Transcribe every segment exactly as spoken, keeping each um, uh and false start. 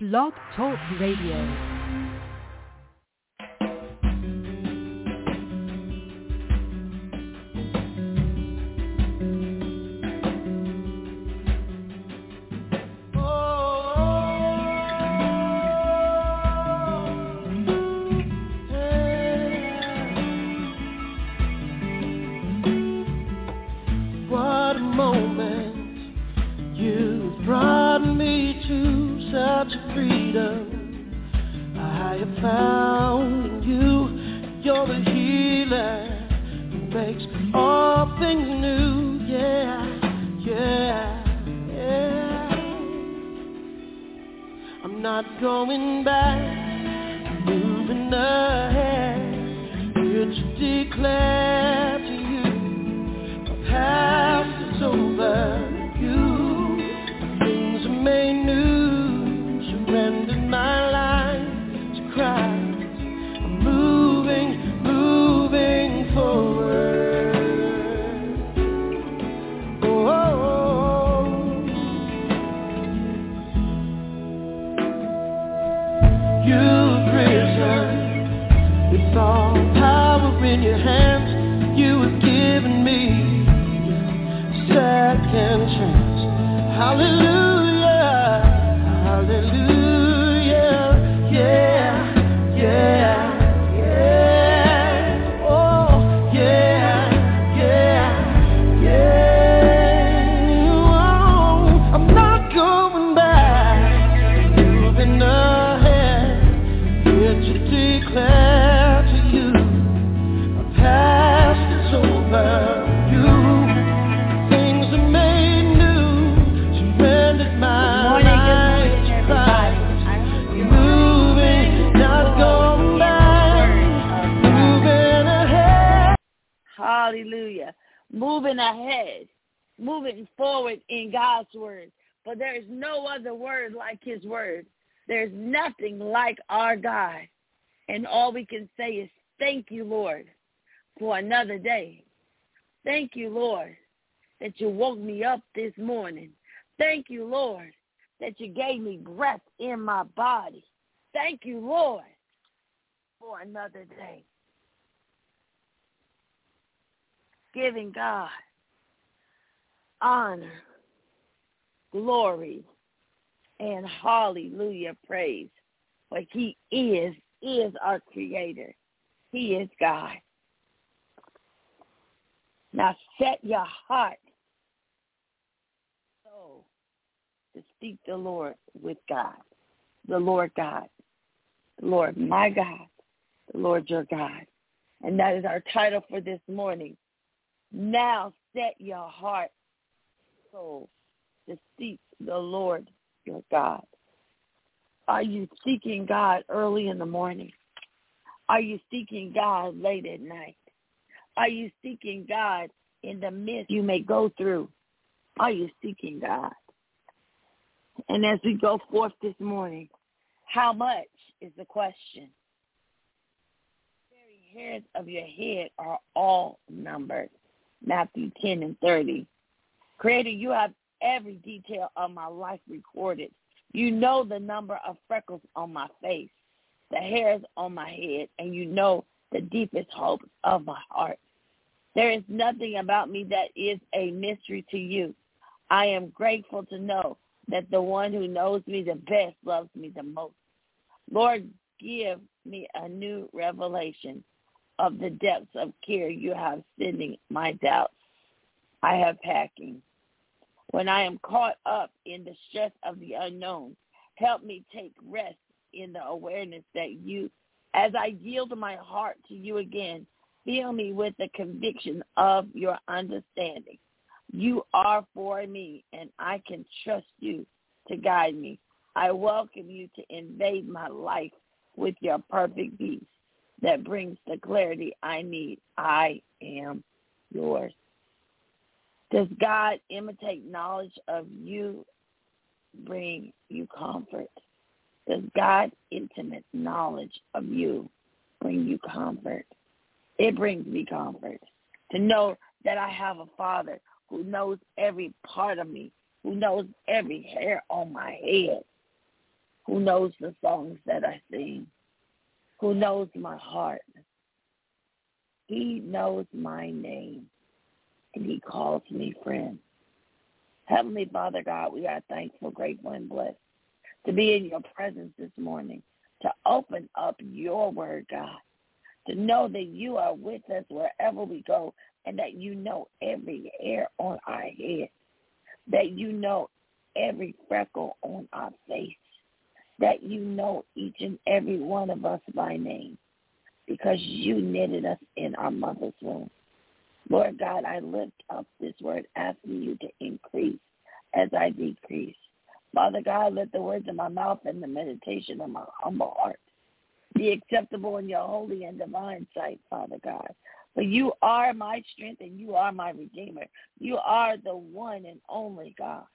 Blog Talk Radio. Hallelujah. Moving ahead, moving forward in God's word. For there is no other word like his word. There's nothing like our God. And all we can say is thank you, Lord, for another day. Thank you, Lord, that you woke me up this morning. Thank you, Lord, that you gave me breath in my body. Thank you, Lord, for another day. Giving God honor, glory, and hallelujah praise. For he is, is our creator. He is God. Now set your heart so to seek the Lord with God, the Lord God, the Lord my God, the Lord your God. And that is our title for this morning. Now set your heart, soul, to seek the Lord your God. Are you seeking God early in the morning? Are you seeking God late at night? Are you seeking God in the midst you may go through? Are you seeking God? And as we go forth this morning, how much is the question? The very hairs of your head are all numbered. Matthew ten and thirty. Creator, you have every detail of my life recorded. You know the number of freckles on my face, the hairs on my head, and you know the deepest hopes of my heart. There is nothing about me that is a mystery to you. I am grateful to know that the one who knows me the best loves me the most. Lord, give me a new revelation of the depths of care you have sending my doubts. I have packing. When I am caught up in the stress of the unknown, help me take rest in the awareness that you, as I yield my heart to you again, fill me with the conviction of your understanding. You are for me, and I can trust you to guide me. I welcome you to invade my life with your perfect peace that brings the clarity I need. I am yours. Does God imitate knowledge of you bring you comfort? Does God intimate knowledge of you bring you comfort? It brings me comfort to know that I have a Father who knows every part of me, who knows every hair on my head. who knows the songs that I sing, who knows my heart. He knows my name, and he calls me friend. Heavenly Father God, we are thankful, grateful, and blessed to be in your presence this morning, to open up your word, God, to know that you are with us wherever we go, and that you know every hair on our head, that you know every freckle on our face, that you know each and every one of us by name, because you knitted us in our mother's womb. Lord God, I lift up this word, asking you to increase as I decrease. Father God, let the words of my mouth and the meditation of my humble heart be acceptable in your holy and divine sight, Father God. For you are my strength and you are my Redeemer. You are the one and only God.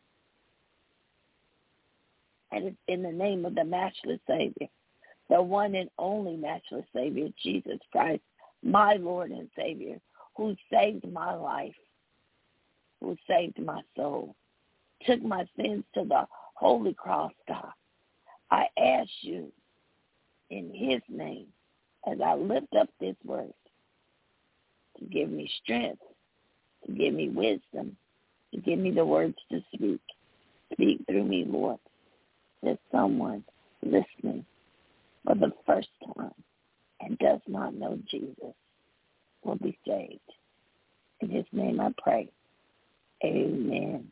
And it's in the name of the matchless Savior, the one and only matchless Savior, Jesus Christ, my Lord and Savior, who saved my life, who saved my soul, took my sins to the holy cross, God. I ask you in his name, as I lift up this word, to give me strength, to give me wisdom, to give me the words to speak. Speak through me, Lord, that someone listening for the first time and does not know Jesus will be saved. In his name I pray. Amen.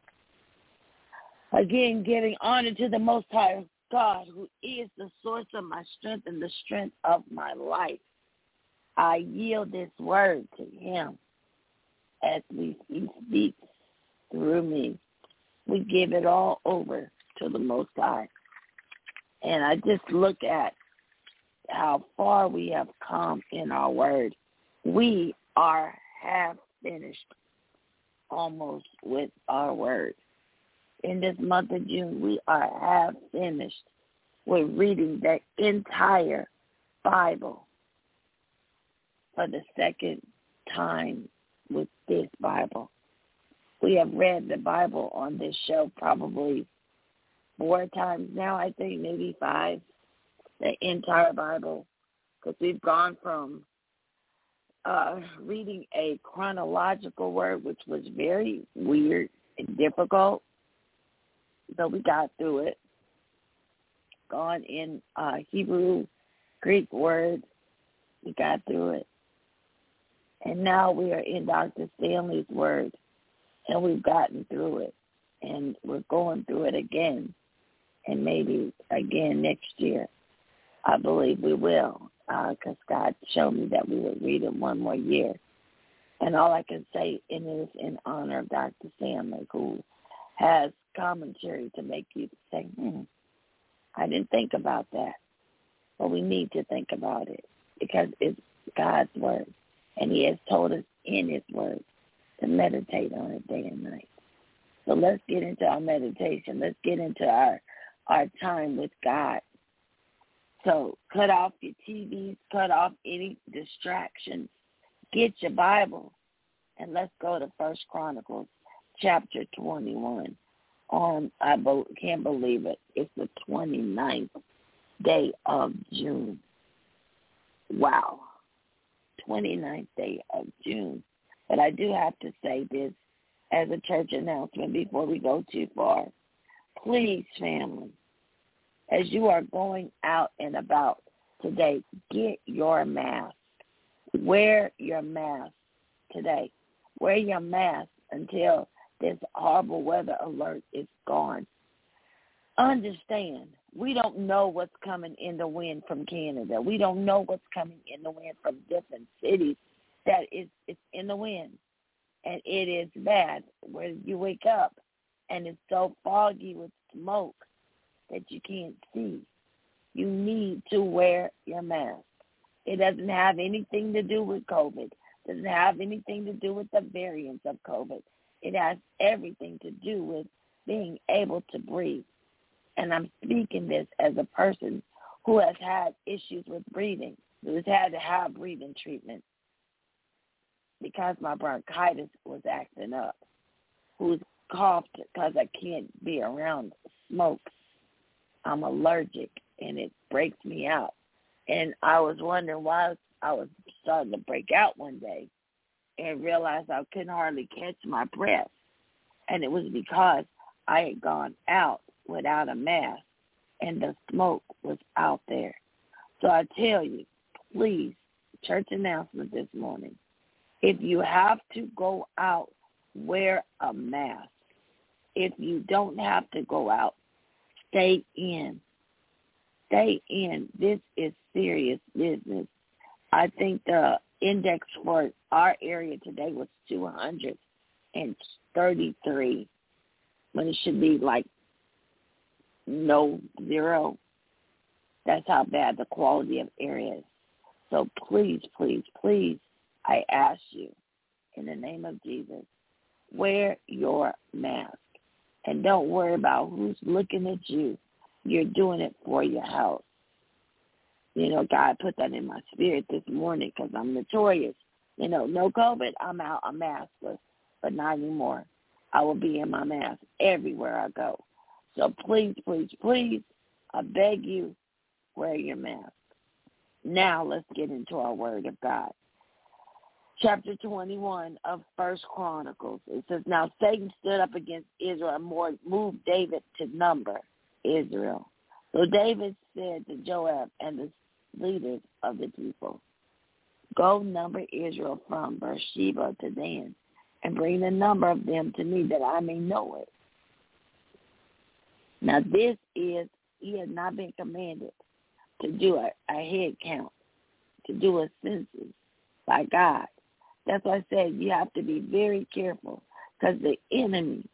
Again, giving honor to the Most High God, who is the source of my strength and the strength of my life. I yield this word to him as we, he speaks through me. We give it all over to the Most High. And I just look at how far we have come in our word. We are half finished almost with our word. In this month of June, we are half finished with reading the entire Bible for the second time with this Bible. We have read the Bible on this show probably four times now, I think, maybe five, the entire Bible, because we've gone from uh, reading a chronological word, which was very weird and difficult, but we got through it. Gone in uh, Hebrew, Greek words, we got through it. And now we are in Doctor Stanley's word, and we've gotten through it. And we're going through it again, and maybe again next year. I believe we will, because uh, God showed me that we would read it one more year. And all I can say in it is in honor of Doctor Stanley, who has commentary to make you say, hmm, I didn't think about that. But we need to think about it, because it's God's word. And he has told us in his word to meditate on it day and night. So let's get into our meditation. Let's get into our, our time with God. So cut off your T Vs, cut off any distractions. Get your Bible, and let's go to First Chronicles chapter twenty-one. On, I can't believe it, it's the twenty-ninth day of June. Wow. twenty-ninth day of June. But I do have to say this as a church announcement before we go too far. Please, family, as you are going out and about today, get your mask. Wear your mask today. Wear your mask until this horrible weather alert is gone. Understand, we don't know what's coming in the wind from Canada. We don't know what's coming in the wind from different cities that is it's in the wind. And it is bad where you wake up and it's so foggy with smoke that you can't see. You need to wear your mask. It doesn't have anything to do with COVID. It doesn't have anything to do with the variants of COVID. It has everything to do with being able to breathe. And I'm speaking this as a person who has had issues with breathing, who has had to have breathing treatment because my bronchitis was acting up, who's coughed because I can't be around smoke I'm allergic, and it breaks me out. And I was wondering why I was starting to break out one day and realized I couldn't hardly catch my breath. And it was because I had gone out without a mask, and the smoke was out there. So I tell you, please, church announcement this morning, if you have to go out, wear a mask. If you don't have to go out, stay in. Stay in. This is serious business. I think the index for our area today was two hundred thirty-three, when it should be like no zero. That's how bad the quality of air is. So please, please, please, I ask you, in the name of Jesus, wear your mask. And don't worry about who's looking at you. You're doing it for your health. You know, God put that in my spirit this morning because I'm notorious. You know, no COVID, I'm out, I'm maskless, but not anymore. I will be in my mask everywhere I go. So please, please, please, I beg you, wear your mask. Now let's get into our word of God. Chapter twenty-one of First Chronicles. It says, now Satan stood up against Israel and moved David to number Israel. So David said to Joab and the leaders of the people, go number Israel from Beersheba to Dan, and bring the number of them to me that I may know it. Now this is, he has not been commanded to do a, a head count, to do a census by God. That's why I said you have to be very careful, because the enemy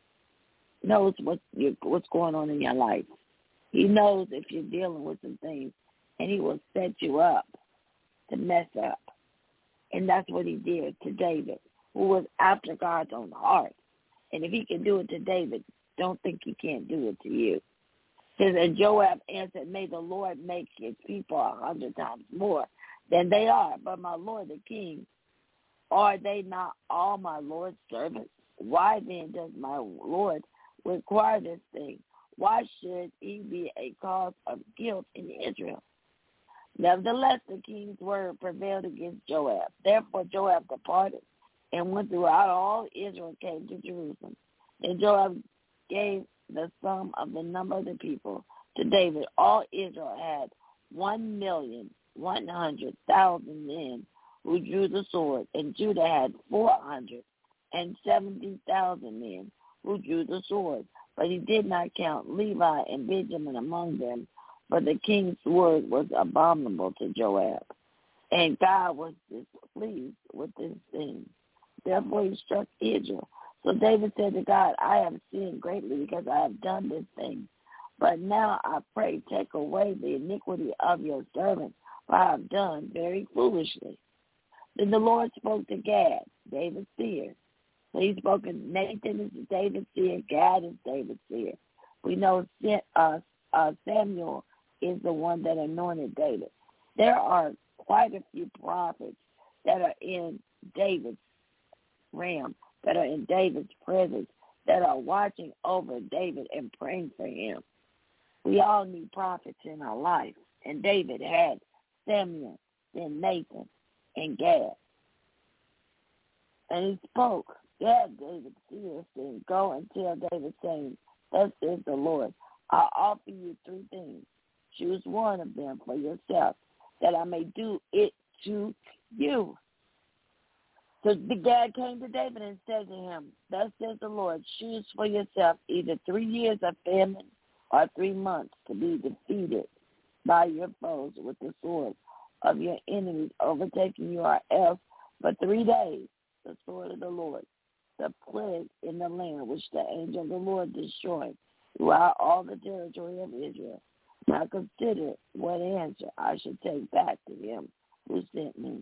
knows what you're, what's going on in your life. He knows if you're dealing with some things, and he will set you up to mess up. And that's what he did to David, who was after God's own heart. And if he can do it to David, don't think he can't do it to you. It says, and Joab answered, may the Lord make his people a hundred times more than they are. But my lord the king, are they not all my Lord's servants? Why then does my Lord require this thing? Why should he be a cause of guilt in Israel? Nevertheless, the king's word prevailed against Joab. Therefore Joab departed and went throughout all Israel, came to Jerusalem. And Joab gave the sum of the number of the people to David. All Israel had one million one hundred thousand men who drew the sword, and Judah had four hundred and seventy thousand men who drew the sword. But he did not count Levi and Benjamin among them, for the king's word was abominable to Joab, and God was displeased with this thing. Therefore he struck Israel. So David said to God, I have sinned greatly because I have done this thing. But now I pray, take away the iniquity of your servant, for I have done very foolishly. Then the Lord spoke to Gad, David's seer. So he spoke, Nathan is David's seer, Gad is David's seer. We know uh, uh, Samuel is the one that anointed David. There are quite a few prophets that are in David's realm, that are in David's presence, that are watching over David and praying for him. We all need prophets in our life. And David had Samuel, then Nathan, and Gad. And he spoke. Gad, David, seer, saying, go and tell David, saying, thus says the Lord, I offer you three things. Choose one of them for yourself, that I may do it to you. So the Gad came to David and said to him, thus says the Lord, choose for yourself either three years of famine or three months to be defeated by your foes with the sword of your enemies overtaking you, or else for three days the sword of the Lord, the plague in the land which the angel of the Lord destroyed throughout all the territory of Israel. Now consider what answer I should take back to him who sent me.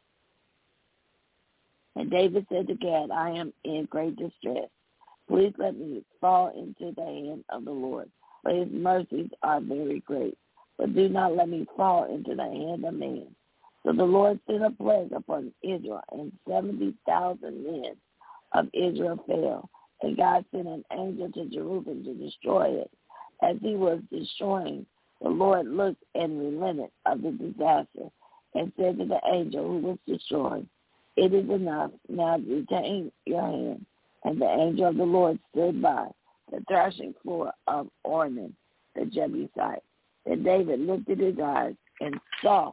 And David said to Gad, I am in great distress. Please let me fall into the hand of the Lord, for his mercies are very great. But do not let me fall into the hand of man. So the Lord sent a plague upon Israel, and seventy thousand men of Israel fell. And God sent an angel to Jerusalem to destroy it. As he was destroying, the Lord looked and relented of the disaster and said to the angel who was destroying, "It is enough. Now retain your hand." And the angel of the Lord stood by the threshing floor of Ornan the Jebusite. Then David lifted his eyes and saw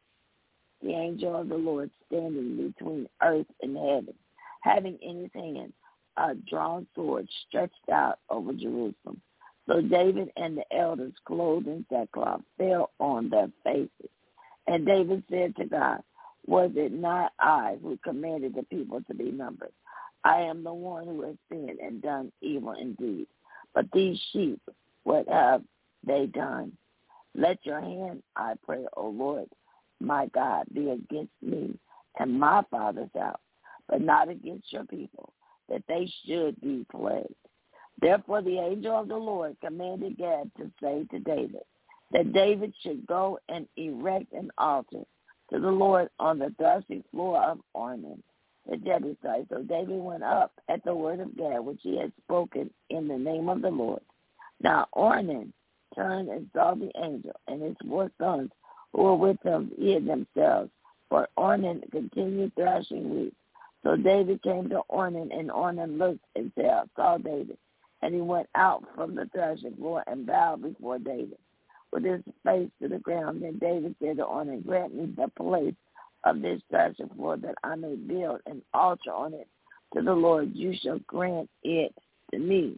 the angel of the Lord standing between earth and heaven, having in his hand a drawn sword stretched out over Jerusalem. So David and the elders, clothed in sackcloth, fell on their faces. And David said to God, "Was it not I who commanded the people to be numbered? I am the one who has sinned and done evil indeed. But these sheep, what have they done? Let your hand, I pray, O Lord, my God, be against me and my father's house, but not against your people, that they should be plagued." Therefore the angel of the Lord commanded Gad to say to David that David should go and erect an altar to the Lord on the threshing floor of Ornan the Jebusite. So David went up at the word of Gad, which he had spoken in the name of the Lord. Now Ornan turned and saw the angel, and his four sons who were with him hid themselves, for Ornan continued threshing wheat. So David came to Ornan, and Ornan looked and saw David. And he went out from the threshing floor and bowed before David with his face to the ground. Then David said to Ornan, "Grant me the place of this threshing floor, that I may build an altar on it to the Lord. You shall grant it to me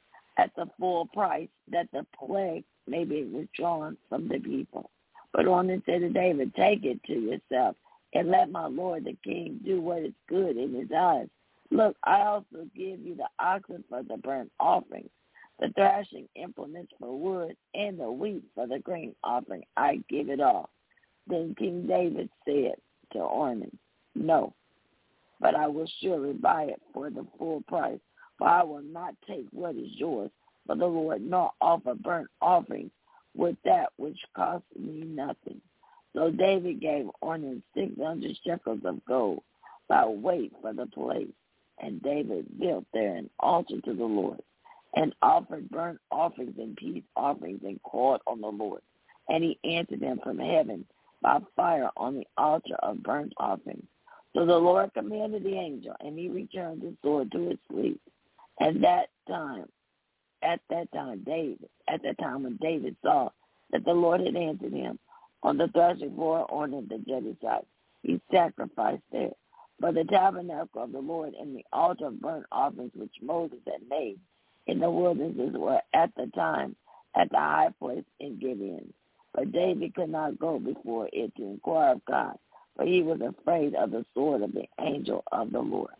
at the full price, that the plague may be withdrawn from the people." But Ornan said to David, "Take it to yourself, and let my lord the king do what is good in his eyes. Look, I also give you the oxen for the burnt offerings, the thrashing implements for wood, and the wheat for the grain offering. I give it all." Then King David said to Ornan, "No, but I will surely buy it for the full price, for I will not take what is yours for the Lord, nor offer burnt offerings with that which cost me nothing." So David gave Ornan six hundred shekels of gold by weight for the place. And David built there an altar to the Lord, and offered burnt offerings and peace offerings, and called on the Lord. And he answered him from heaven by fire on the altar of burnt offerings. So the Lord commanded the angel, and he returned the sword to its sleep. And that time, at that time, David, at that time when David saw that the Lord had answered him on the threshing floor on the Jebusite, he sacrificed there. For the tabernacle of the Lord and the altar of burnt offerings which Moses had made in the wilderness were at the time at the high place in Gibeon. But David could not go before it to inquire of God, for he was afraid of the sword of the angel of the Lord.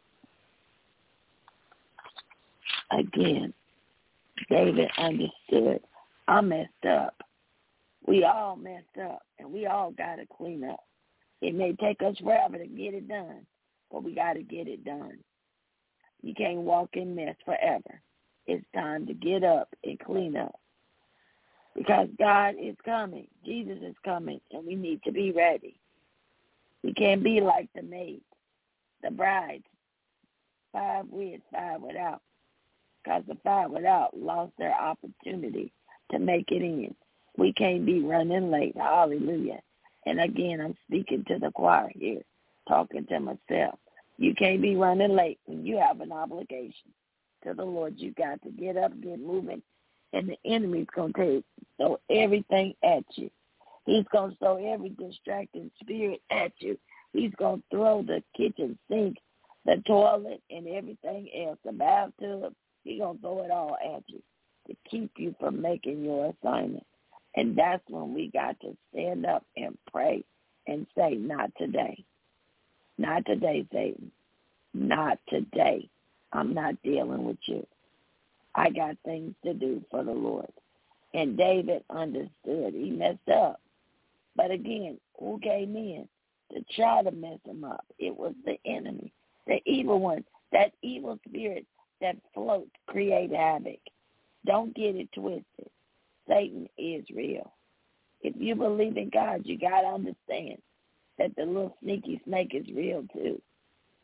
Again, David understood, I messed up. We all messed up, and we all got to clean up. It may take us forever to get it done, but we got to get it done. You can't walk in mess forever. It's time to get up and clean up, because God is coming. Jesus is coming, and we need to be ready. We can't be like the maids, the brides, five with, five without, because the five without lost their opportunity to make it in. We can't be running late. Hallelujah. And again, I'm speaking to the choir here, talking to myself. You can't be running late when you have an obligation to the Lord. You got to get up, get moving, and the enemy's going to take throw everything at you. He's going to throw every distracting spirit at you. He's going to throw the kitchen sink, the toilet, and everything else, the bathtub. He's going to throw it all at you to keep you from making your assignment. And that's when we got to stand up and pray and say, not today. Not today, Satan. Not today. I'm not dealing with you. I got things to do for the Lord. And David understood. He messed up. But again, who came in to try to mess him up? It was the enemy, the evil one, that evil spirit that floats, create havoc. Don't get it twisted. Satan is real. If you believe in God, you got to understand that the little sneaky snake is real too.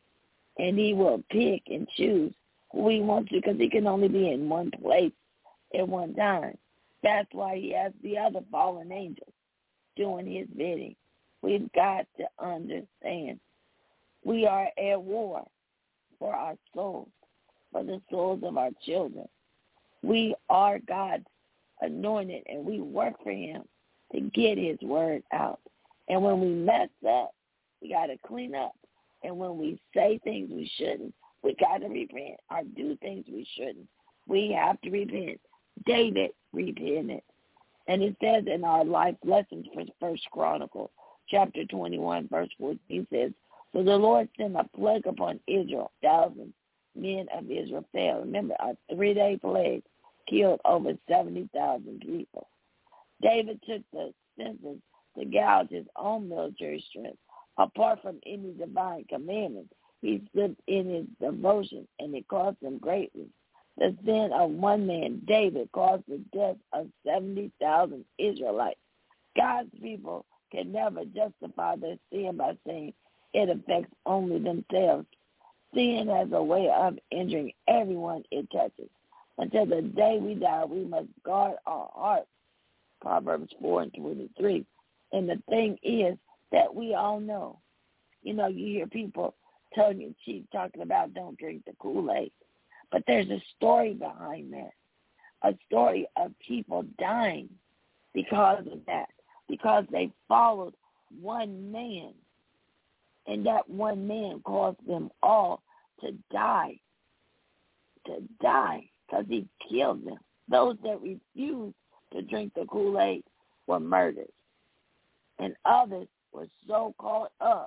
And he will pick and choose who he wants to, because he can only be in one place at one time. That's why he has the other fallen angels doing his bidding. We've got to understand we are at war for our souls, for the souls of our children. We are God's anointed, and we work for him to get his word out. And when we mess up, we got to clean up. And when we say things we shouldn't, we got to repent or do things we shouldn't. We have to repent. David repented. And it says in our life lessons for First Chronicles, chapter twenty-one, verse fourteen, says, so the Lord sent a plague upon Israel. Thousands men of Israel fell. Remember, a three-day plague killed over seventy thousand people. David took the census to gouge his own military strength. Apart from any divine commandment, he slipped in his devotion, and it cost him greatly. The sin of one man, David, caused the death of seventy thousand Israelites. God's people can never justify their sin by saying it affects only themselves. Sin has a way of injuring everyone it touches. Until the day we die, we must guard our hearts. Proverbs four and twenty-three. And the thing is that we all know. You know, you hear people tongue in cheek talking about don't drink the Kool-Aid. But there's a story behind that. A story of people dying because of that. Because they followed one man. And that one man caused them all to die. To die. Because he killed them. Those that refused to drink the Kool-Aid were murdered. And others were so caught up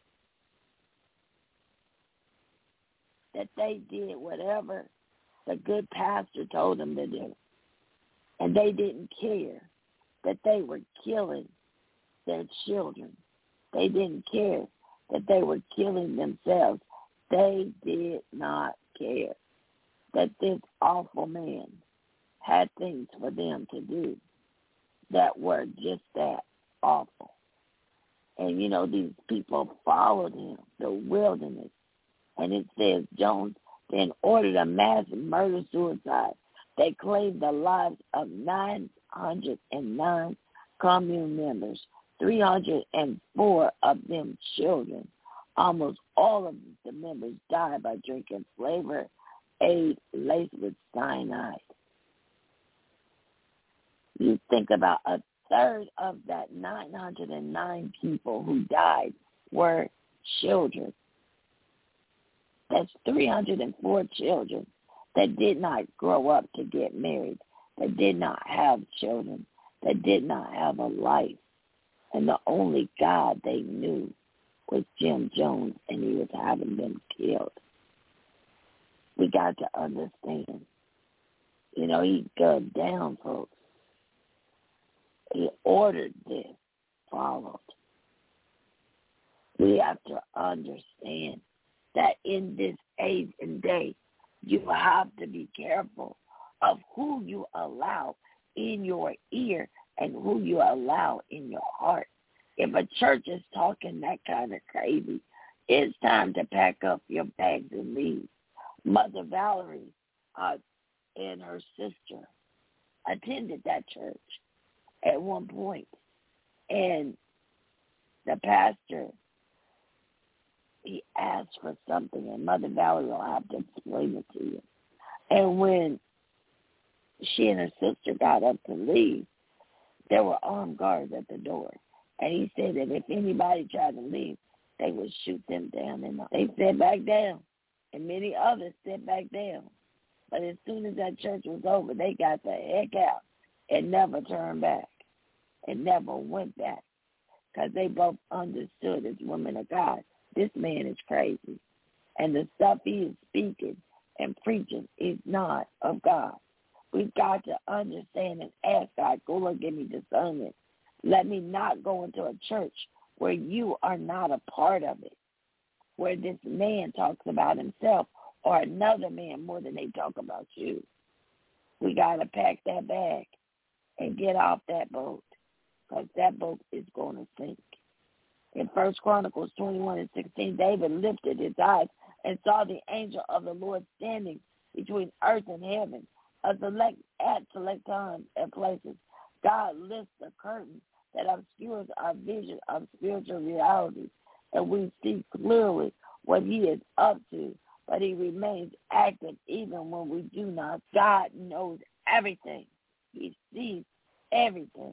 that they did whatever the good pastor told them to do. And they didn't care that they were killing their children. They didn't care that they were killing themselves. They did not care that this awful man had things for them to do that were just that awful. And, you know, these people followed him, the wilderness. And it says Jones then ordered a mass murder-suicide. They claimed the lives of nine hundred nine commune members, three hundred four of them children. Almost all of the members died by drinking flavored aid laced with cyanide. You think about a third of that nine hundred nine people who died were children. That's three hundred four children that did not grow up to get married, that did not have children, that did not have a life. And the only God they knew was Jim Jones, and he was having them killed. We got to understand. You know, he gunned down folks. He ordered this, followed. We have to understand that in this age and day, you have to be careful of who you allow in your ear and who you allow in your heart. If a church is talking that kind of crazy, it's time to pack up your bags and leave. Mother Valerie uh, and her sister attended that church at one point, and the pastor, he asked for something, and Mother Valerie will have to explain it to you. And when she and her sister got up to leave, there were armed guards at the door. And he said that if anybody tried to leave, they would shoot them down. And they sat back down, and many others sat back down. But as soon as that church was over, they got the heck out and never turned back and never went back because they both understood as women of God, this man is crazy. And the stuff he is speaking and preaching is not of God. We've got to understand and ask God, go Lord, give me discernment. Let me not go into a church where you are not a part of it, where this man talks about himself or another man more than they talk about you. We got to pack that bag and get off that boat because that boat is going to sink. In First Chronicles twenty-one and sixteen, David lifted his eyes and saw the angel of the Lord standing between earth and heaven, A select, at select times and places, God lifts the curtain that obscures our vision of spiritual realities, and we see clearly what he is up to, but he remains active even when we do not. God knows everything. He sees everything.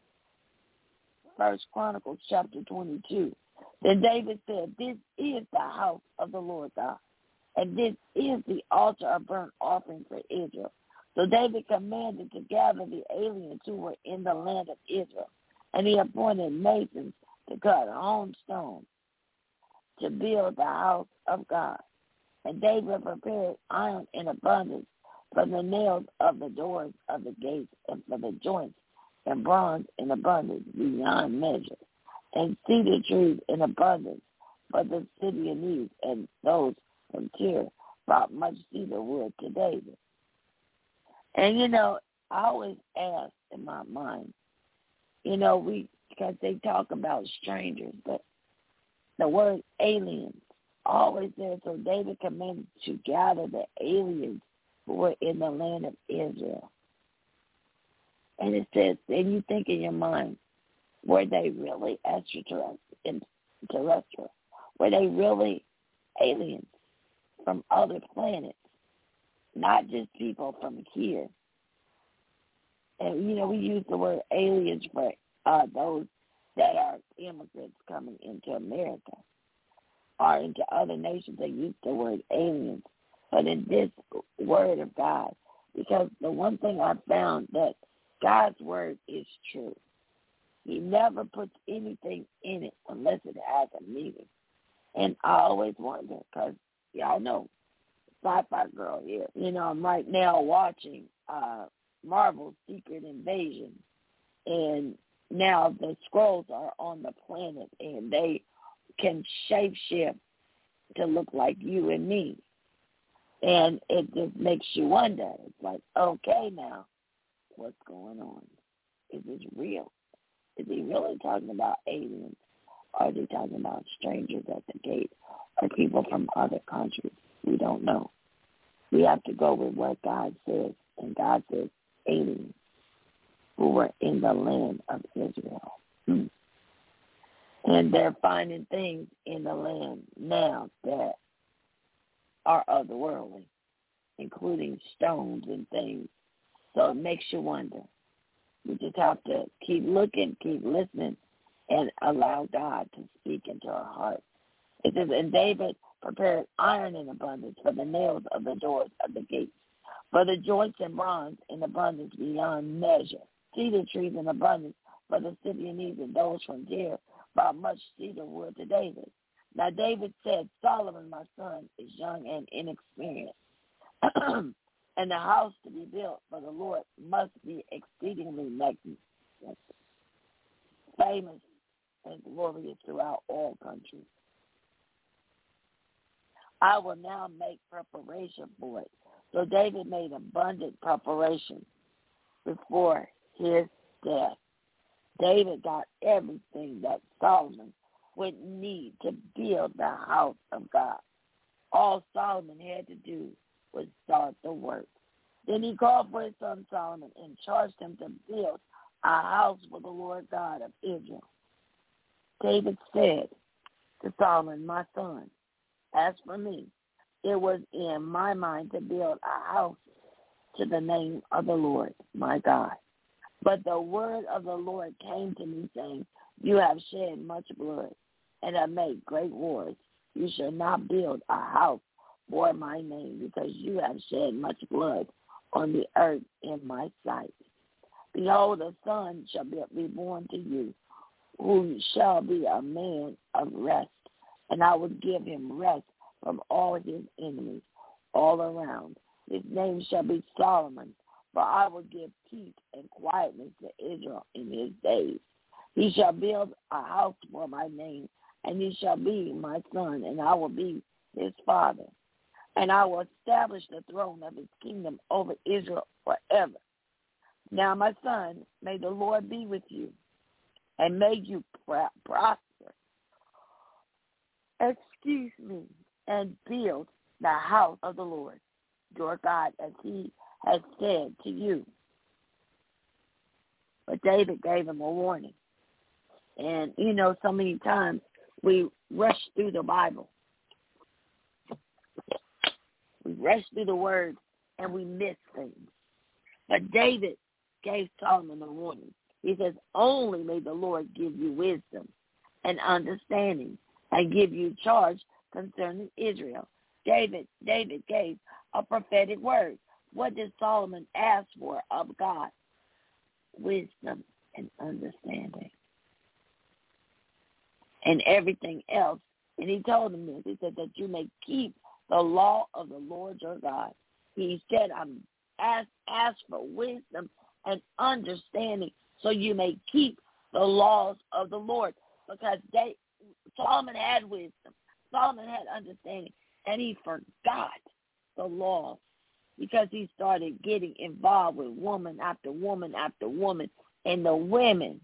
First Chronicles chapter twenty-two. Then David said, this is the house of the Lord God, and this is the altar of burnt offering for Israel. So David commanded to gather the aliens who were in the land of Israel, and he appointed masons to cut home stones to build the house of God. And David prepared iron in abundance for the nails of the doors of the gates and for the joints, and bronze in abundance beyond measure, and cedar trees in abundance for the city of needs, and those from Tyre brought much cedar wood to David. And, you know, I always ask in my mind, you know, we, because they talk about strangers, but the word aliens always there. So David commanded to gather the aliens who were in the land of Israel. And it says, then you think in your mind, were they really extraterrestrial? Were they really aliens from other planets? Not just people from here. And, you know, we use the word aliens for uh, those that are immigrants coming into America or into other nations. They use the word aliens. But in this word of God, because the one thing I found that God's word is true. He never puts anything in it unless it has a meaning. And I always wonder, because y'all know, sci-fi girl here. You know, I'm right now watching uh, Marvel's Secret Invasion, and now the Skrulls are on the planet, and they can shapeshift to look like you and me. And it just makes you wonder. It's like, okay, now, what's going on? Is this real? Is he really talking about aliens? Or is he talking about strangers at the gate or people from other countries? We don't know. We have to go with what God says. And God says aliens who were in the land of Israel. Hmm. And they're finding things in the land now that are otherworldly, including stones and things. So it makes you wonder. We just have to keep looking, keep listening, and allow God to speak into our hearts. It says, and David prepared iron in abundance for the nails of the doors of the gates, for the joints and bronze in abundance beyond measure, cedar trees in abundance for the city of needs, and those from Tyre brought much cedar wood to David. Now David said, Solomon, my son, is young and inexperienced, and the house to be built for the Lord must be exceedingly magnificent, famous and glorious throughout all countries. I will now make preparation for it. So David made abundant preparation before his death. David got everything that Solomon would need to build the house of God. All Solomon had to do was start the work. Then he called for his son Solomon and charged him to build a house for the Lord God of Israel. David said to Solomon, my son, as for me, it was in my mind to build a house to the name of the Lord, my God. But the word of the Lord came to me, saying, you have shed much blood and have made great wars. You shall not build a house for my name, because you have shed much blood on the earth in my sight. Behold, a son shall be born to you, who shall be a man of rest, and I will give him rest from all his enemies all around. His name shall be Solomon, for I will give peace and quietness to Israel in his days. He shall build a house for my name, and he shall be my son, and I will be his father. And I will establish the throne of his kingdom over Israel forever. Now, my son, may the Lord be with you, and may you prosper. Excuse me, and build the house of the Lord, your God, as he has said to you. But David gave him a warning. And, you know, so many times we rush through the Bible. We rush through the word and we miss things. But David gave Solomon a warning. He says, only may the Lord give you wisdom and understanding and give you charge concerning Israel. David, David gave a prophetic word. What did Solomon ask for of God? Wisdom and understanding. And everything else. And he told him this. He said that you may keep the law of the Lord your God. He said, I'm ask, ask for wisdom and understanding so you may keep the laws of the Lord. Because they, Solomon had wisdom. Solomon had understanding. And he forgot the laws because he started getting involved with woman after woman after woman. And the women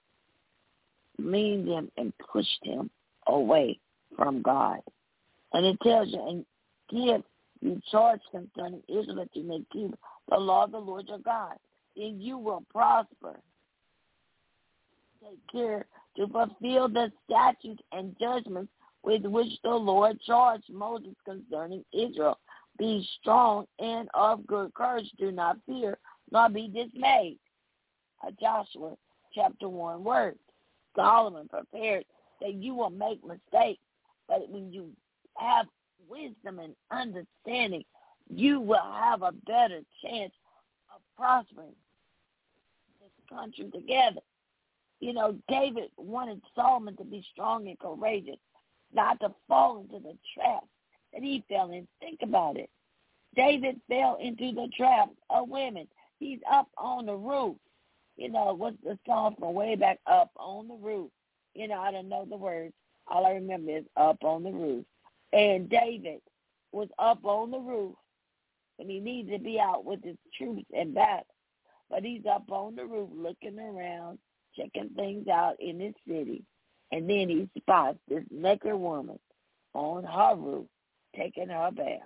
leaned him and pushed him away from God. And it tells you, and give you charge concerning Israel that you may keep the law of the Lord your God. And you will prosper. Take care to fulfill the statutes and judgments with which the Lord charged Moses concerning Israel. Be strong and of good courage. Do not fear, nor be dismayed. Uh, Joshua chapter one word. Solomon prepared that you will make mistakes, but when you have wisdom and understanding, you will have a better chance of prospering this country together. You know, David wanted Solomon to be strong and courageous, not to fall into the trap that he fell in. Think about it. David fell into the trap of women. He's up on the roof. You know, what's the song from way back, Up on the Roof? You know, I don't know the words. All I remember is Up on the Roof. And David was up on the roof, and he needed to be out with his troops in battle. But he's up on the roof looking around, checking things out in his city. And then he spots this naked woman on her roof taking her bath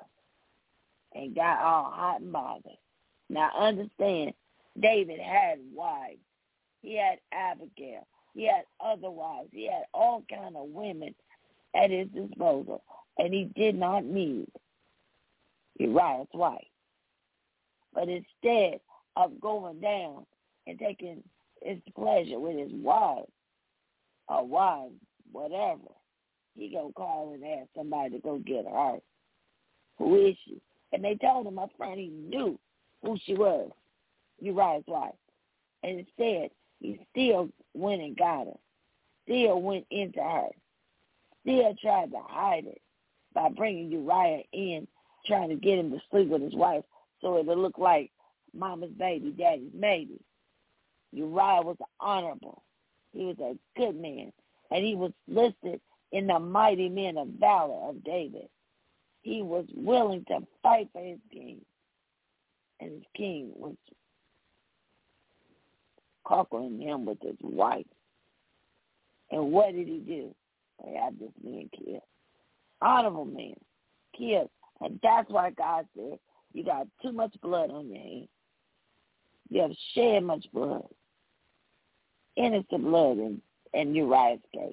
and got all hot and bothered. Now understand, David had wives. He had Abigail. He had other wives. He had all kind of women at his disposal. And he did not need Uriah's wife. But instead of going down and taking his pleasure with his wife, or wife, whatever, he go call and ask somebody to go get her. Who is she? And they told him up front he knew who she was, Uriah's wife. And instead, he still went and got her, still went into her, still tried to hide it by bringing Uriah in, trying to get him to sleep with his wife so it would look like mama's baby, daddy's baby. Uriah was honorable. He was a good man, and he was listed in the mighty men of valor of David. He was willing to fight for his king, and his king was cockling him with his wife. And what did he do? They had this man killed. Honorable man, killed. And that's why God said, you got too much blood on your hands. You have shed much blood. Innocent blood in, in Uriah's case.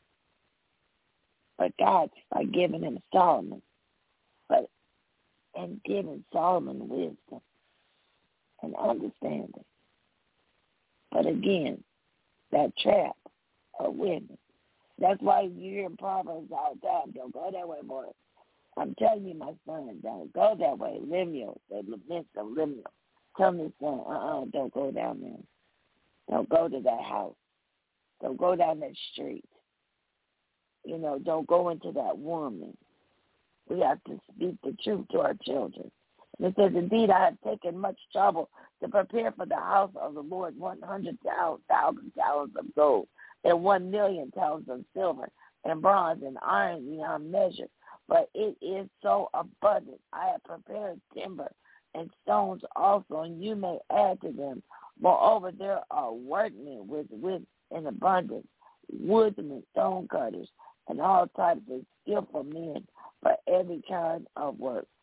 But God, by giving him Solomon, but and giving Solomon wisdom and understanding. But again, that trap of women. That's why you hear Proverbs all the time. Don't go that way, boy. I'm telling you, my son, don't go that way. Lemuel, the lament of Lemuel. Tell me, son, uh-uh, don't go down there. Don't go to that house. Don't go down that street. You know, don't go into that woman. We have to speak the truth to our children. And it says, indeed, I have taken much trouble to prepare for the house of the Lord one hundred thousand talents of gold and one million talents of silver and bronze and iron beyond measure. But it is so abundant. I have prepared timber and stones also, and you may add to them. Moreover, there are workmen with, with an abundance, woodsmen, stone cutters, and all types of skillful men for every kind of work.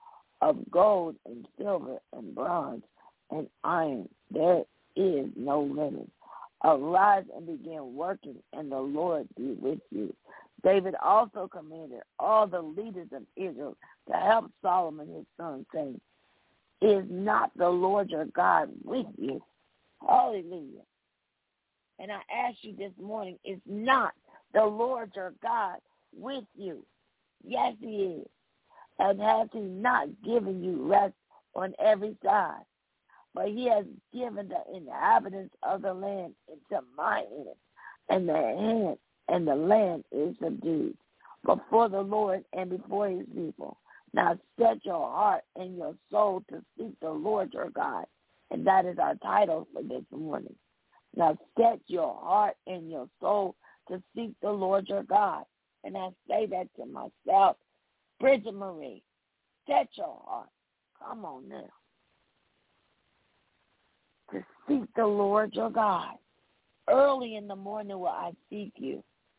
of gold and silver and bronze and iron. There is no limit. Arise and begin working, and the Lord be with you. David also commanded all the leaders of Israel to help Solomon his son, saying, is not the Lord your God with you? Hallelujah. And I ask you this morning, is not the Lord your God with you? Yes, he is. And has he not given you rest on every side? But he has given the inhabitants of the land into my hand, and their hand and the land is subdued before the Lord and before his people. Now set your heart and your soul to seek the Lord your God. And that is our title for this morning. Now set your heart and your soul to seek the Lord your God. And I say that to myself, Bridget Marie, set your heart. Come on now. To seek the Lord your God. Early in the morning will I seek you.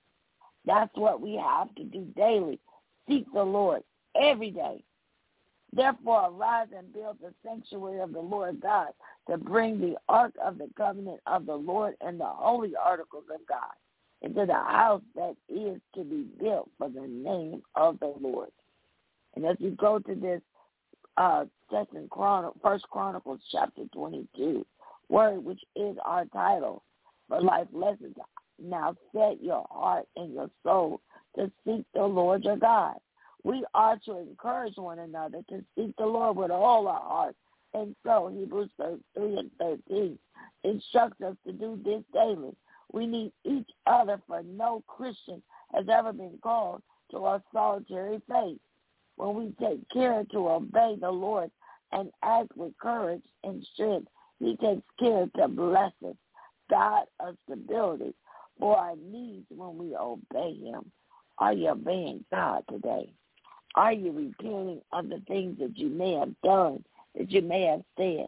That's what we have to do daily. Seek the Lord every day. Therefore, arise and build the sanctuary of the Lord God to bring the ark of the covenant of the Lord and the holy articles of God into the house that is to be built for the name of the Lord. And as we go to this uh, second Chron- First Chronicles chapter twenty-two, word which is our title for life lessons. Now set your heart and your soul to seek the Lord your God. We are to encourage one another to seek the Lord with all our heart. And so Hebrews three and thirteen instructs us to do this daily. We need each other, for no Christian has ever been called to a solitary faith. When we take care to obey the Lord and act with courage and strength, he takes care to bless us, God of stability for our needs when we obey him. Are you obeying God today? Are you repenting of the things that you may have done, that you may have said?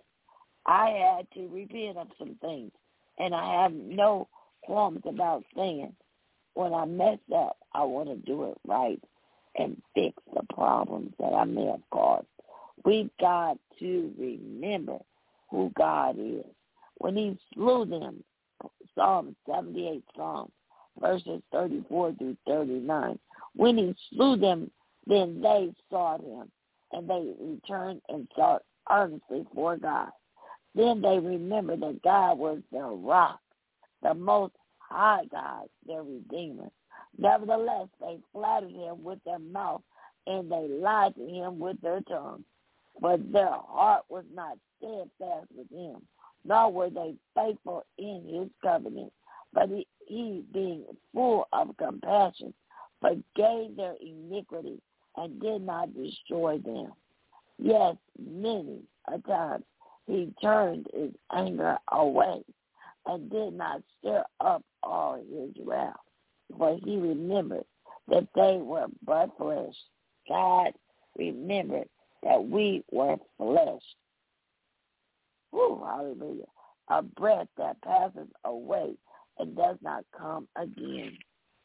I had to repent of some things, and I have no qualms about saying, when I mess up, I want to do it right and fix the problems that I may have caused. We've got to remember who God is. When he slew them, Psalm seventy-eight, Psalm, verses thirty-four through thirty-nine, when he slew them, then they sought him, and they returned and sought earnestly for God. Then they remembered that God was their rock, the most high God, their Redeemer. Nevertheless, they flattered him with their mouth, and they lied to him with their tongue. But their heart was not steadfast with him, nor were they faithful in his covenant. But he, he being full of compassion, forgave their iniquity and did not destroy them. Yes, many a time he turned his anger away and did not stir up all his wrath, for he remembered that they were but flesh. God remembered that we were flesh. Whew, hallelujah. A breath that passes away and does not come again.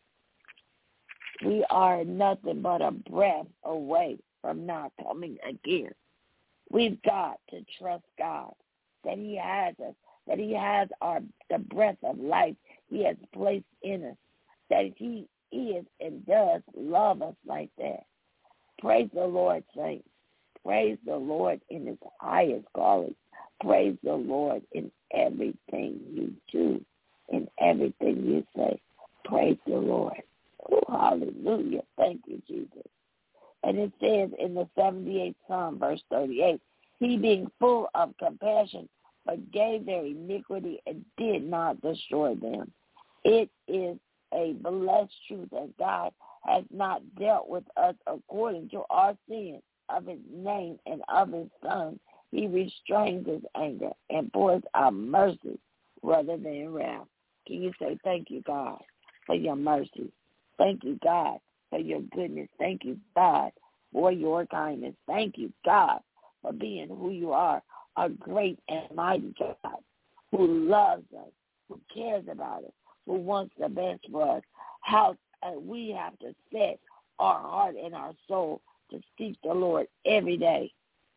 We are nothing but a breath away from not coming again. We've got to trust God that he has us, that he has our the breath of life he has placed in us, that he is and does love us like that. Praise the Lord, saints. Praise the Lord in his highest calling. Praise the Lord in everything you do, in everything you say. Praise the Lord. Oh, hallelujah. Thank you, Jesus. And it says in the seventy-eighth Psalm, verse thirty-eight, he being full of compassion forgave their iniquity and did not destroy them. It is a blessed truth that God has not dealt with us according to our sins. Of his name and of his Son, he restrains his anger and pours out mercy rather than wrath. Can you say thank you, God, for your mercy? Thank you, God, for your goodness. Thank you, God, for your kindness. Thank you, God, for being who you are, a great and mighty God who loves us, who cares about us, who wants the best for us. How uh, we have to set our heart and our soul to seek the Lord every day.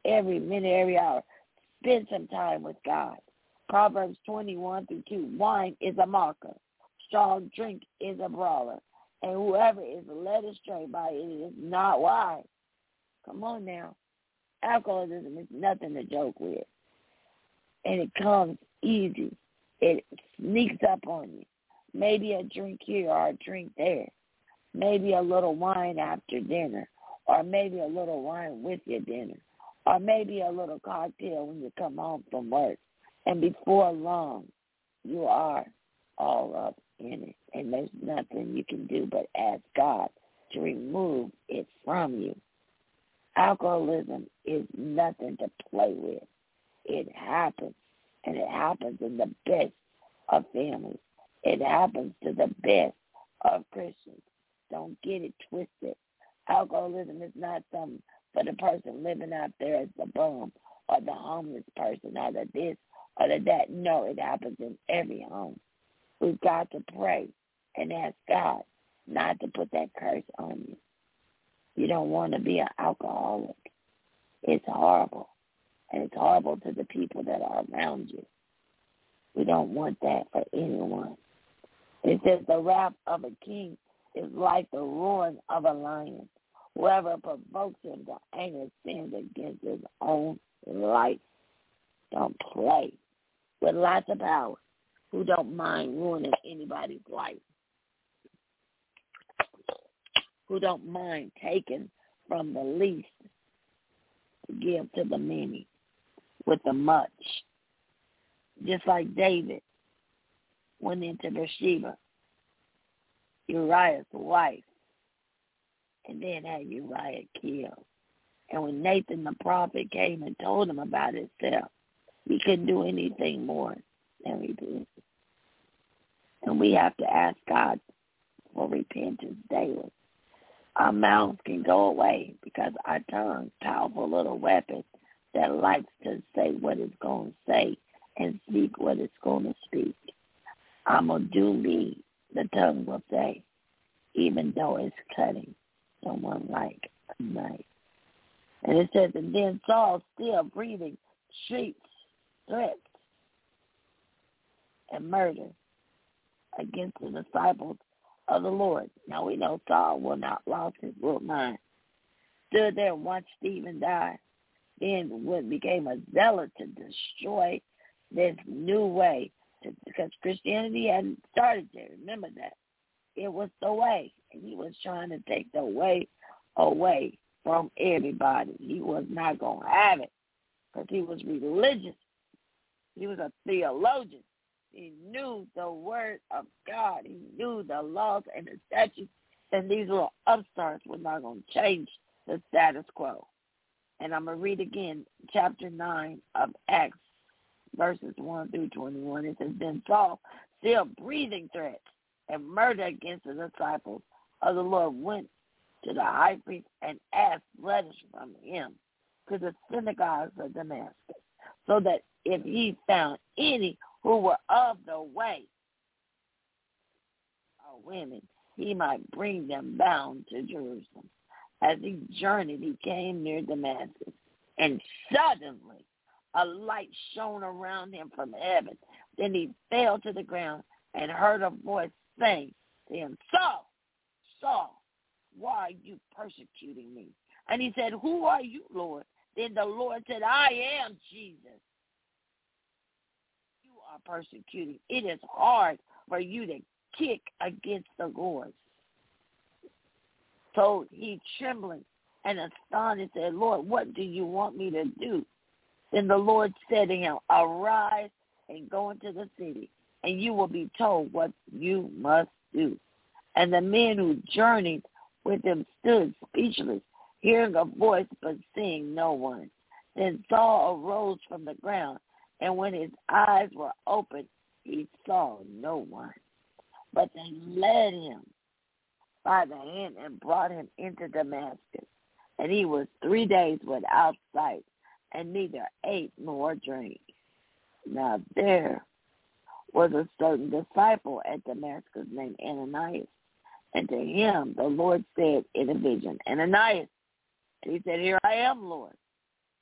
every minute, every hour. Spend some time with God. Proverbs twenty-one through two. Wine is a mocker. Strong drink is a brawler. And whoever is led astray by it is not wise. Come on now. Alcoholism is nothing to joke with. And it comes easy. It sneaks up on you. Maybe a drink here or a drink there. Maybe a little wine after dinner. Or maybe a little wine with your dinner. Or maybe a little cocktail when you come home from work. And before long, you are all up in it. And there's nothing you can do but ask God to remove it from you. Alcoholism is nothing to play with. It happens, and it happens in the best of families. It happens to the best of Christians. Don't get it twisted. Alcoholism is not something for the person living out there as the bum or the homeless person or the this or the that. No, it happens in every home. We've got to pray and ask God not to put that curse on you. You don't want to be an alcoholic. It's horrible. And it's horrible to the people that are around you. We don't want that for anyone. It says the wrath of a king is like the roaring of a lion. Whoever provokes him to anger sins against his own life. Don't play with lots of power who don't mind ruining anybody's life. Who don't mind taking from the least to give to the many with the much. Just like David went into Bathsheba, Uriah's wife, and then had Uriah killed. And when Nathan the prophet came and told him about himself, he couldn't do anything more than repent. And we have to ask God for repentance daily. Our mouths can go away because our tongue, powerful little weapon that likes to say what it's going to say and speak what it's going to speak. I'm going to do me, the tongue will say, even though it's cutting someone like a knife. And it says, and then Saul, still breathing, shrieks, threats, and murder against the disciples of the Lord. Now we know Saul will not lost his little mind. Stood there and watched Stephen die. Then what became a zealot to destroy this new way, to, because Christianity hadn't started there. Remember that. It was the way, and he was trying to take the way away from everybody. He was not going to have it because he was religious. He was a theologian. He knew the word of God. He knew the laws and the statutes, and these little upstarts were not going to change the status quo. And I'm going to read again chapter nine of Acts, verses one through twenty-one. It says, then Saul, still breathing threats and murder against the disciples of the Lord, went to the high priest and asked letters from him to the synagogues of Damascus, so that if he found any who were of the way, or women, he might bring them bound to Jerusalem. As he journeyed, he came near Damascus, and suddenly a light shone around him from heaven. Then he fell to the ground and heard a voice saying to him, Saul, Saul, why are you persecuting me? And he said, who are you, Lord? Then the Lord said, I am Jesus. You are persecuting. It is hard for you to kick against the gourds. So he, trembling and astonished, said, Lord, what do you want me to do? Then the Lord said to him, arise and go into the city, and you will be told what you must do. And the men who journeyed with him stood speechless, hearing a voice but seeing no one. Then Saul arose from the ground, and when his eyes were opened, he saw no one. But they led him by the hand and brought him into Damascus. And he was three days without sight, and neither ate nor drank. Now there was a certain disciple at Damascus named Ananias, and to him the Lord said in a vision, Ananias. And he said, here I am, Lord.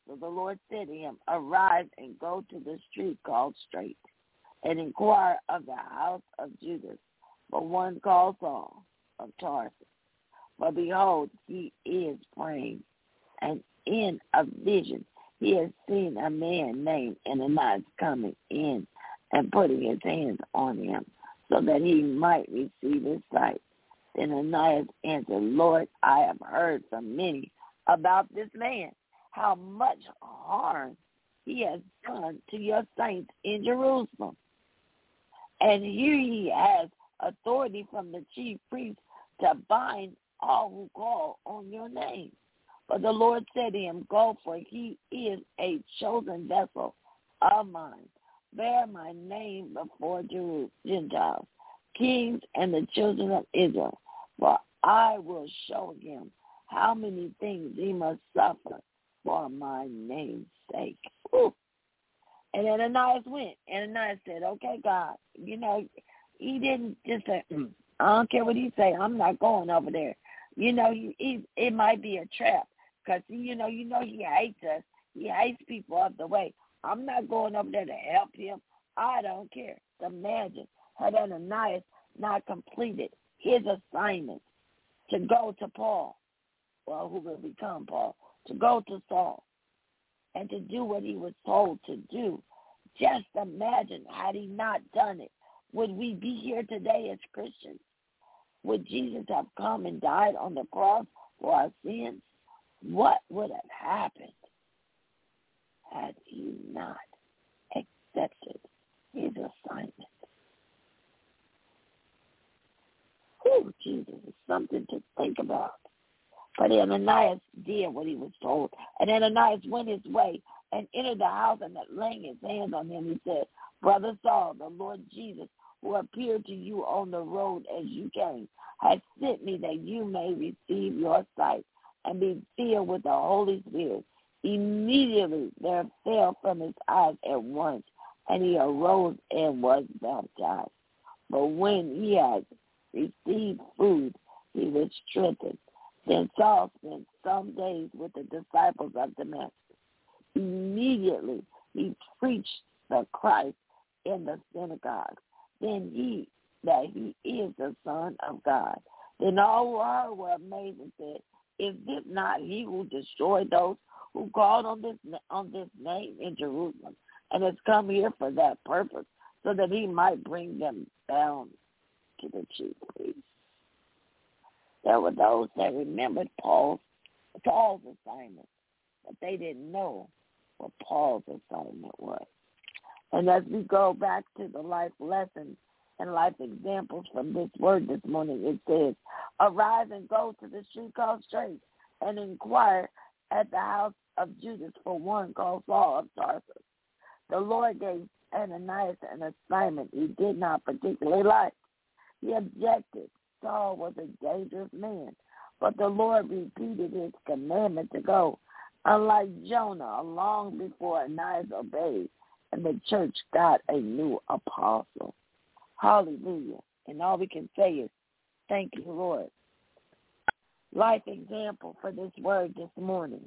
So the Lord said to him, arise and go to the street called Straight, and inquire of the house of Judas for one called Saul of Tarsus. For behold, he is praying, and in a vision he has seen a man named Ananias coming in and putting his hands on him, so that he might receive his sight. Then Ananias answered, Lord, I have heard from many about this man, how much harm he has done to your saints in Jerusalem. And here he has authority from the chief priest to bind all who call on your name. But the Lord said to him, go, for he is a chosen vessel of mine. Bear my name before Gentiles, kings, and the children of Israel. For I will show him how many things he must suffer for my name's sake. Ooh. And Ananias went. Ananias said, okay, God, you know, he didn't just say, mm, I don't care what he say, I'm not going over there. You know, he, he, it might be a trap because, you know, you know he hates us. He hates people up the way. I'm not going over there to help him. I don't care. Imagine had Ananias not completed his assignment to go to Paul, well, who will become Paul, to go to Saul and to do what he was told to do. Just imagine, had he not done it, would we be here today as Christians? Would Jesus have come and died on the cross for our sins? What would have happened had he not accepted his assignment? Oh, Jesus, it's something to think about. But Ananias did what he was told. And Ananias went his way and entered the house, and laying his hands on him, he said, Brother Saul, the Lord Jesus, who appeared to you on the road as you came, has sent me that you may receive your sight and be filled with the Holy Spirit. Immediately there fell from his eyes at once, and he arose and was baptized. But when he had received food, he was strengthened. Then Saul spent some days with the disciples of Damascus. Immediately he preached the Christ in the synagogue. Then he, that he is the Son of God. Then all who heard were amazed and said, is this not he who destroyed those who called on this on this name in Jerusalem, and has come here for that purpose, so that he might bring them bound to the chief priest? There were those that remembered Paul's, Paul's assignment, but they didn't know what Paul's assignment was. And as we go back to the life lessons and life examples from this word this morning, it says, arise and go to the street called Straight, and inquire at the house of Judas for one called Saul of Tarsus. The Lord gave Ananias an assignment he did not particularly like. He objected. Saul was a dangerous man, but the Lord repeated his commandment to go. Unlike Jonah, long before Ananias obeyed, and the church got a new apostle. Hallelujah. And all we can say is, thank you, Lord. Life example for this word this morning.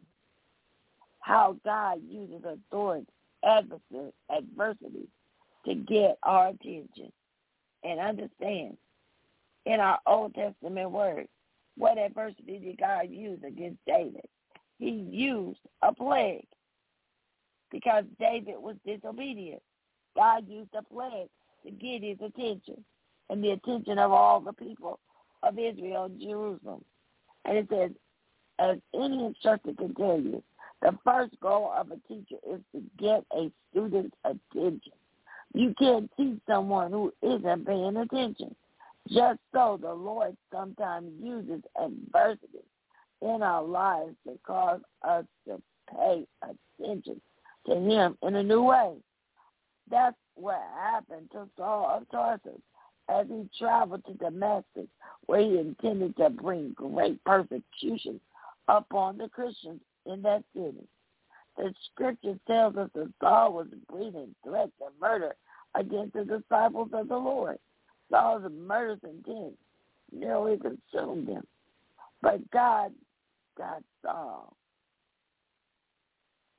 How God uses authority, adversity to get our attention. And understand, in our Old Testament word, what adversity did God use against David? He used a plague because David was disobedient. God used a plague to get his attention and the attention of all the people of Israel and Jerusalem. And it says, as any instructor can tell you, the first goal of a teacher is to get a student's attention. You can't teach someone who isn't paying attention. Just so the Lord sometimes uses adversity in our lives to cause us to pay attention to him in a new way. That's what happened to Saul of Tarsus as he traveled to Damascus, where he intended to bring great persecution upon the Christians in that city. The scripture tells us that Saul was breathing threats and murder against the disciples of the Lord. Saul's murderous intent nearly consumed him. But God got Saul.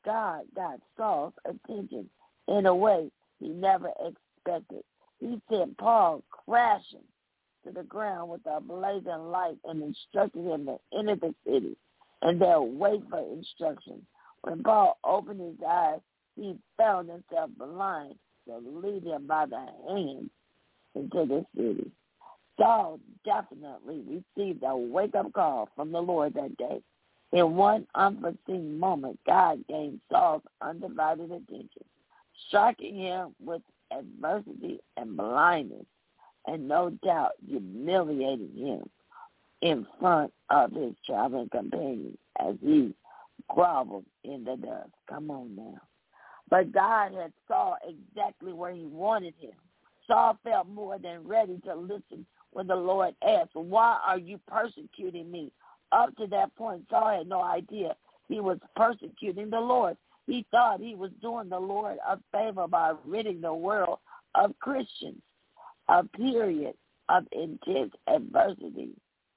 God got Saul's attention in a way he never expected. He sent Paul crashing to the ground with a blazing light and instructed him to enter the city and there wait for instructions. When Paul opened his eyes, he found himself blind to lead him by the hand into the city. Saul definitely received a wake-up call from the Lord that day. In one unforeseen moment, God gained Saul's undivided attention, striking him with adversity and blindness, and no doubt humiliating him in front of his traveling companions as he groveled in the dust. Come on now. But God had Saul exactly where he wanted him. Saul felt more than ready to listen when the Lord asked, "Why are you persecuting me?" Up to that point, Saul had no idea he was persecuting the Lord. He thought he was doing the Lord a favor by ridding the world of Christians, a period of intense adversity,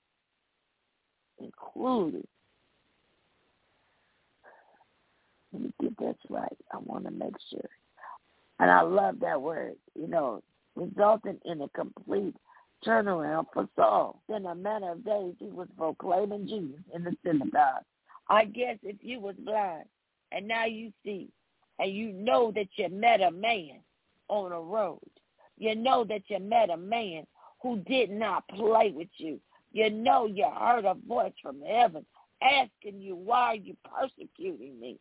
including, let me get this right, I want to make sure. And I love that word, you know, resulting in a complete turnaround for Saul. In a matter of days, he was proclaiming Jesus in the synagogue. I guess if you was blind and now you see, and you know that you met a man on a road, you know that you met a man who did not play with you. You know you heard a voice from heaven asking you, "Why are you persecuting me?"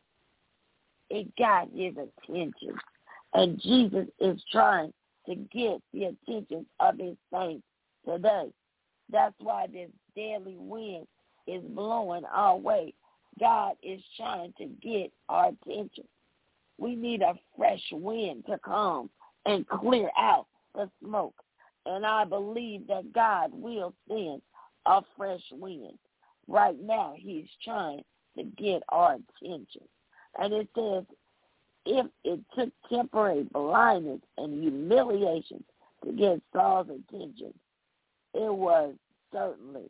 It got his attention. And Jesus is trying to get the attention of his saints today. That's why this deadly wind is blowing our way. God is trying to get our attention. We need a fresh wind to come and clear out the smoke. And I believe that God will send a fresh wind. Right now, he's trying to get our attention. And it says, if it took temporary blindness and humiliation to get Saul's attention, it was certainly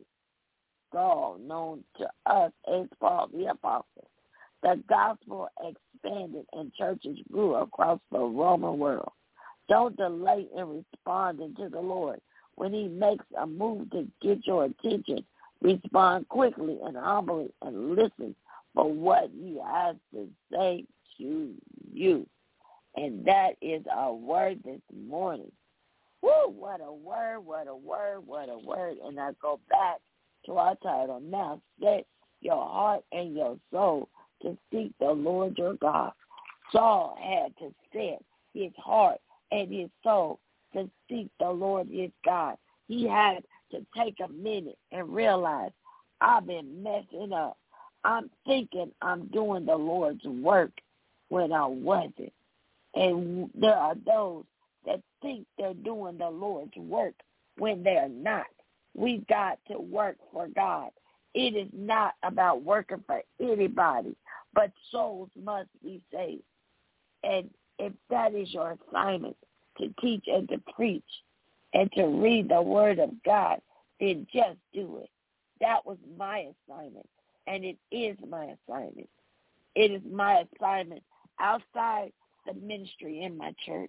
Saul, known to us as Paul the Apostle. The gospel expanded and churches grew across the Roman world. Don't delay in responding to the Lord. When he makes a move to get your attention, respond quickly and humbly and listen for what he has to say to you. And that is our word this morning. Woo, what a word, what a word, what a word. And I go back to our title. Now set your heart and your soul to seek the Lord your God. Saul had to set his heart and his soul to seek the Lord his God. He had to take a minute and realize, I've been messing up. I'm thinking I'm doing the Lord's work when I wasn't. And there are those that think they're doing the Lord's work when they're not. We got to work for God. It is not about working for anybody, but souls must be saved. And if that is your assignment, to teach and to preach and to read the word of God, then just do it. That was my assignment, and it is my assignment. It is my assignment outside the ministry in my church.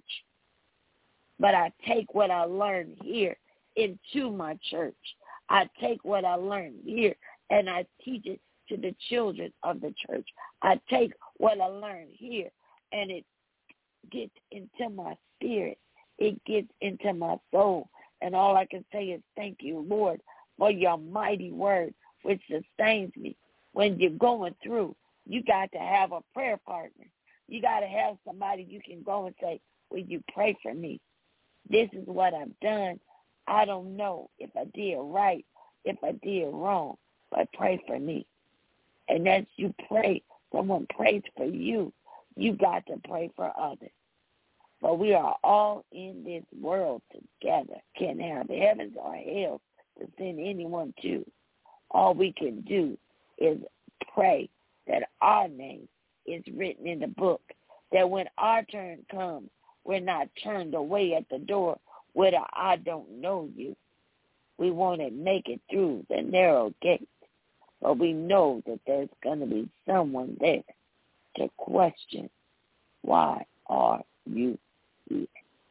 But I take what I learned here into my church. I take what I learned here and I teach it to the children of the church. I take what I learned here and it gets into my spirit. It gets into my soul. And all I can say is thank you, Lord, for your mighty word, which sustains me. When you're going through, you got to have a prayer partner. You got to have somebody you can go and say, will you pray for me? This is what I've done. I don't know if I did right, if I did wrong, but pray for me. And as you pray, someone prays for you. You got to pray for others. But we are all in this world together. Can't have heavens or hell to send anyone to. All we can do is pray that our name is written in the book, that when our turn comes, we're not turned away at the door with a I don't know you. We want to make it through the narrow gate, but we know that there's going to be someone there to question, why are you here?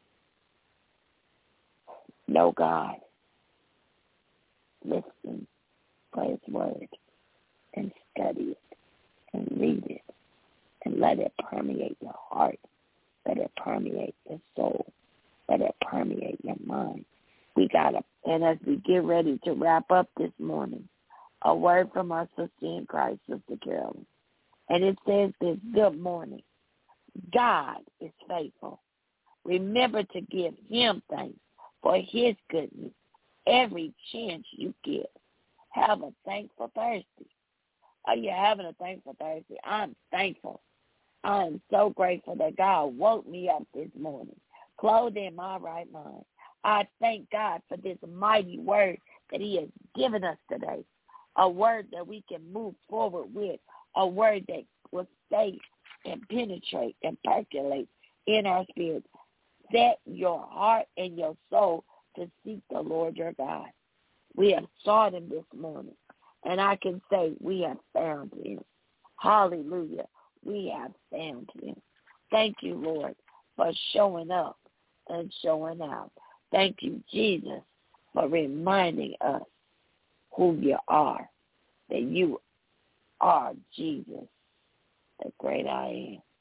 Know God. Listen for his word and study it and read it and let it permeate your heart. Let it permeate your soul. Let it permeate your mind. We got to, and as we get ready to wrap up this morning, a word from our sister in Christ, Sister Carolyn. And it says this: good morning. God is faithful. Remember to give him thanks for his goodness every chance you get. Have a thankful Thursday. Are you having a thankful Thursday? I'm thankful. I am so grateful that God woke me up this morning, clothed in my right mind. I thank God for this mighty word that he has given us today, a word that we can move forward with, a word that will stay and penetrate and percolate in our spirits. Set your heart and your soul to seek the Lord your God. We have sought him this morning, and I can say we have found him. Hallelujah. We have found him. Thank you, Lord, for showing up and showing out. Thank you, Jesus, for reminding us who you are, that you are Jesus, the great I am.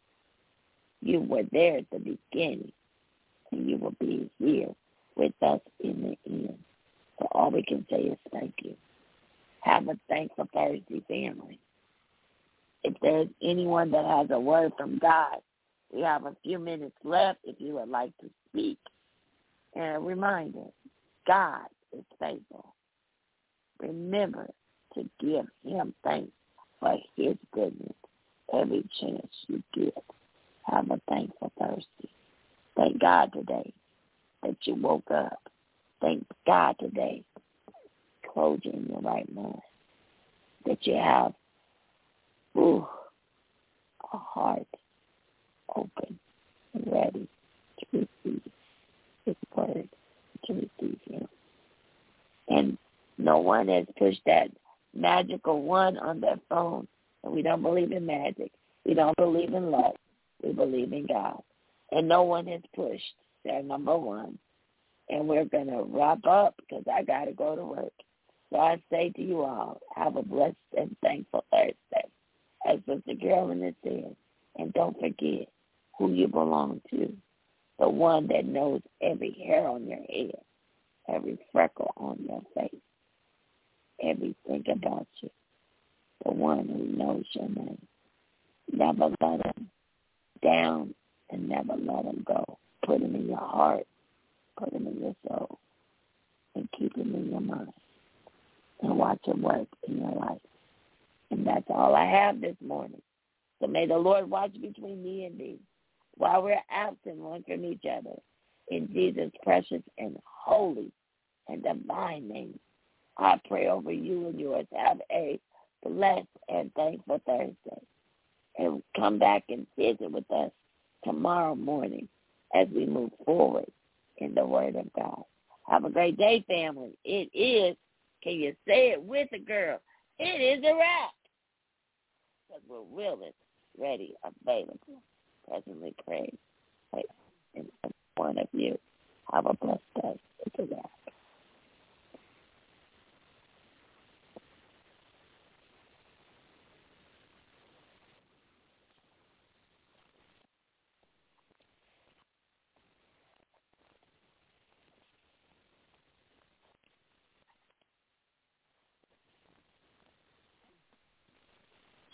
You were there at the beginning, and you will be here with us in the end. So all we can say is thank you. Have a thankful Thursday, family. If there's anyone that has a word from God, we have a few minutes left if you would like to speak. And a reminder, God is faithful. Remember to give him thanks for his goodness every chance you get. Have a thankful Thursday. Thank God today that you woke up. Thank God today, clothed in your right mind, that you have ooh, a heart open and ready to receive his word, to receive him. And no one has pushed that magical one on their phone. And we don't believe in magic. We don't believe in luck. We believe in God. And no one has pushed their number one. And we're going to wrap up because I got to go to work. So I say to you all, have a blessed and thankful Thursday. As Sister Carolyn has said, and don't forget who you belong to, the one that knows every hair on your head, every freckle on your face, everything about you, the one who knows your name. Never let him down and never let him go. Put him in your heart, put him in your soul, and keep him in your mind, and watch him work in your life. And that's all I have this morning. So may the Lord watch between me and thee while we're absent one from each other. In Jesus' precious and holy and divine name, I pray over you and yours. Have a blessed and thankful Thursday. And come back and visit with us tomorrow morning as we move forward in the Word of God. Have a great day, family. It is, can you say it with a girl? It is a wrap. Because we're willing, ready, available, presently prayed. And one of you, have a blessed day. It's a wrap.